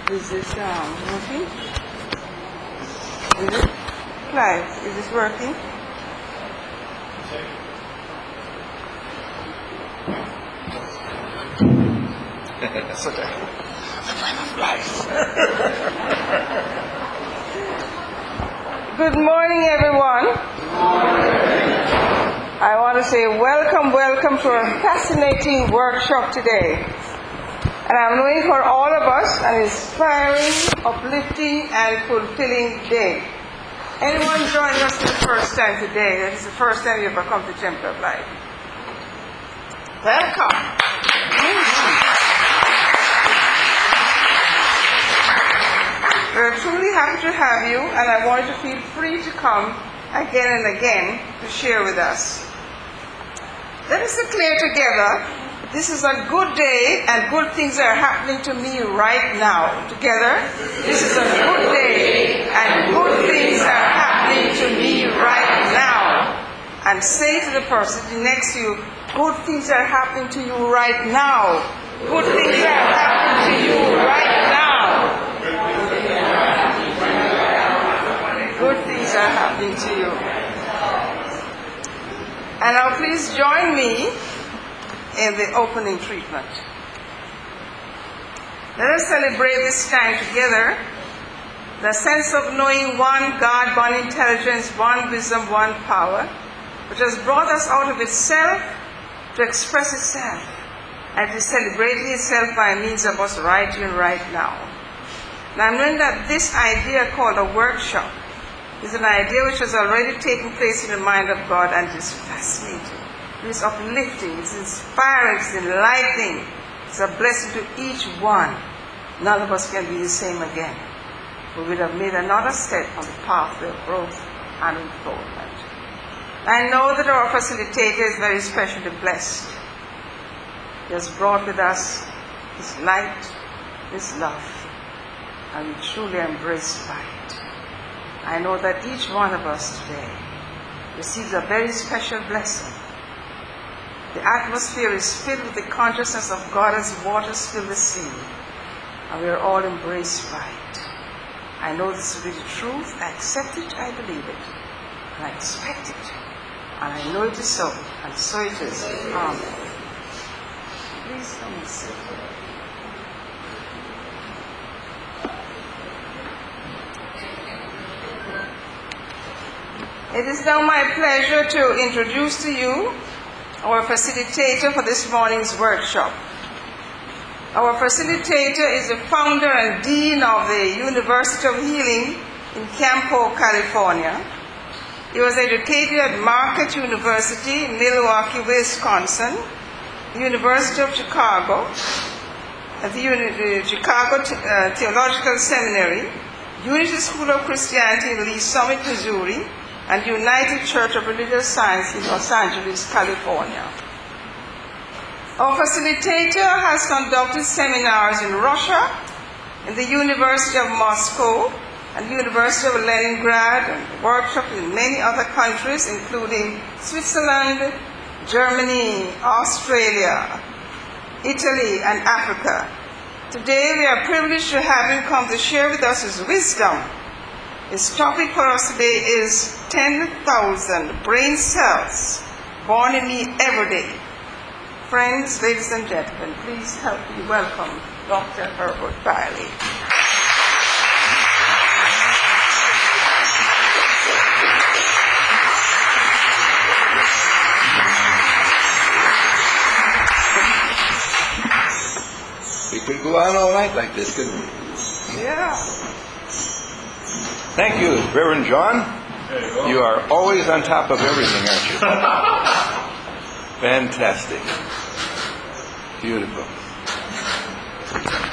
Is this working? Is it? Clive, is this working? That's okay. Good morning, everyone. I want to say welcome to a fascinating workshop today. And I'm knowing for all of us an inspiring, uplifting, and fulfilling day. Anyone joining us for the first time today? That is the first time you ever come to Temple of Life. Welcome. We're truly happy to have you, and I want you to feel free to come again and again to share with us. Let us declare together, this is a good day and good things are happening to me right now. Together, this is a good day and good things are happening to me right now. And say to the person next to you, good things are happening to you right now. Good things are happening to you right now. Good things are happening to you. And now please join me in the opening treatment. Let us celebrate this time together. The sense of knowing one God, one intelligence, one wisdom, one power, which has brought us out of itself to express itself, and is celebrating itself by means of us right here, right now. Now I'm knowing that this idea called a workshop is an idea which has already taken place in the mind of God, and it is fascinating. It is uplifting, it is inspiring, it is enlightening. It's a blessing to each one. None of us can be the same again. We would have made another step on the pathway of growth and unfoldment. I know that our facilitator is very specially blessed. He has brought with us his light, his love, and we truly embrace by it. I know that each one of us today receives a very special blessing. The atmosphere is filled with the consciousness of God as waters fill the sea, and we are all embraced by it. I know this to be the truth. I accept it, I believe it, and I expect it, and I know it is so, and so it is. Amen. Please come and sit. It is now my pleasure to introduce to you our facilitator for this morning's workshop. Our facilitator is the founder and dean of the University of Healing in Campo, California. He was educated at Marquette University in Milwaukee, Wisconsin, the University of Chicago, at the Chicago Theological Seminary, Unity School of Christianity in Lee Summit, Missouri, and United Church of Religious Science in Los Angeles, California. Our facilitator has conducted seminars in Russia, in the University of Moscow, and University of Leningrad, and workshops in many other countries, including Switzerland, Germany, Australia, Italy, and Africa. Today we are privileged to have him come to share with us his wisdom. His topic for us today is 10,000 brain cells born in me every day. Friends, ladies and gentlemen, please help me welcome Dr. Herbert Biley. We could go on all night like this, couldn't we? Yeah. Thank you, Reverend John. You are always on top of everything, aren't you? Fantastic. Beautiful.